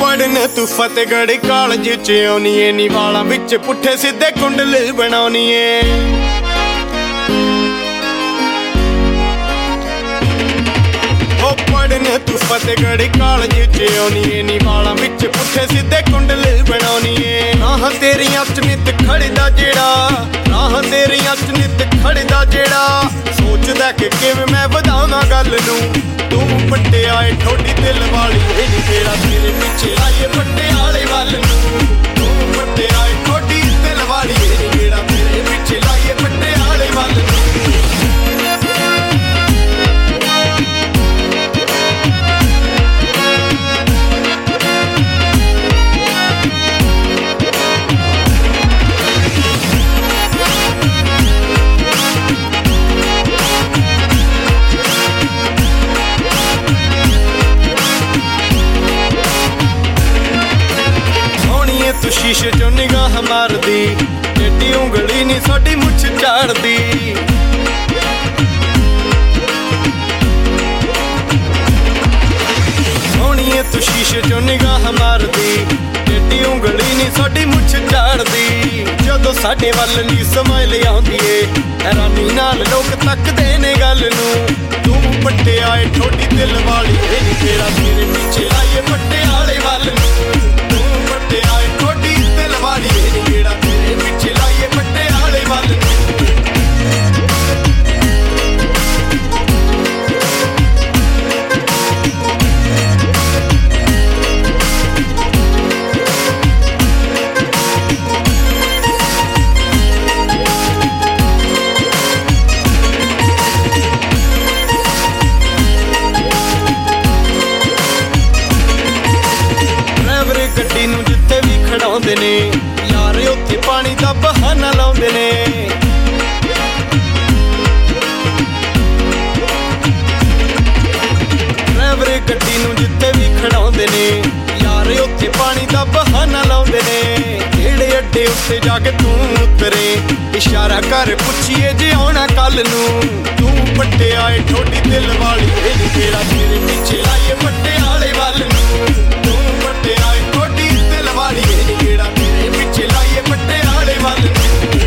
पढ़ने तू फतेहगढ़ कॉलेज च आउनी है नी वालां विच पुट्ठे सीधे कुंडल बनाउनी है। ओ पढ़ने तू फतेहगढ़ कॉलेज च आउनी है नी वालां विच पुट्ठे सीधे कुंडल बनाउनी है। राह तेरियां च नित खड़दा जेड़ा, राह तेरियां च नित खड़दा जेड़ा, सोचदा कि किवें मैं वधावां गल नूं। तू पट्टे आए ठोडी दिल वाली नी तेरा तेरे पिछे आए पट्टे आले वाल नूं। तू पट्टे आए ठोडी दिल वाली नी तेरा तेरे पिछे आए पट्टे आले वाल नूं। तू शीशे चो निगाह मारदी, टेढ़ी उंगली नी साडी मुछ झाड़दी। सोहणीए तू शीशे चो निगाह मारदी, टेढ़ी उंगली नी साडी मुछ झाड़दी। जदों साडे वल नी समाइल आउंदी ए, हैरानी नाल लोक तकदे ने गल नूं। तू पट्टे आए ठोडी दिल वाली नी तेरा तेरे पिछे आए पट्टे आले वाल नूं। तू पट्टे आए ठोडी दिल वाली नी तेरा तेरे पिछे आए पट्टे आले वाल नूं। गड्डी नूं जिथे भी खड़ाउंदे ने यार उत्थे पानी दा बहाना लाउंदे ने। ड्राइवर गड्डी नूं जिथे भी खड़ाउंदे ने यार उत्थे पानी दा बहाना लाउंदे ने। केड़े अड्डे उत्ते जाके तू उतरे, इशारा कर पुछिए जे आउणा कल नूं। तू पट्टे आए ठोडी दिल वाली नी तेरा तेरे पिछे आए पट्टे आले वाल नूं। तू पट्टे आए ठोडी दिल वाली नी तेरा तेरे पिछे आए पट्टे आले वाल नूं।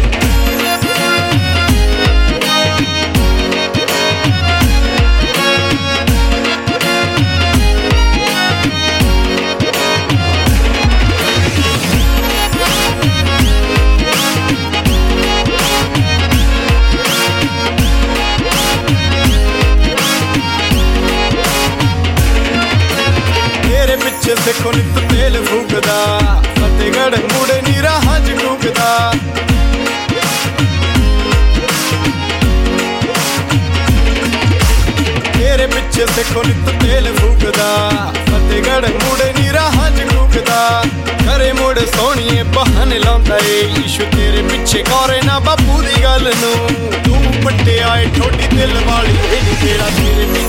देखो नित तेल फूकदा, फतेहगढ़ मुड़े नी राहां च टूकदा। तेरे पिछे देखो नित तेल फूकदा, फतेहगढ़ मुड़े नी राहां च टूकदा। घरे मुड़ सोहणीए बहाने लाउंदा ए, ईशू तेरे पिछे गौरे ना बापू दी गल नूं। तू पट्टे आए ठोडी दिल वाली नी तेरा तेरे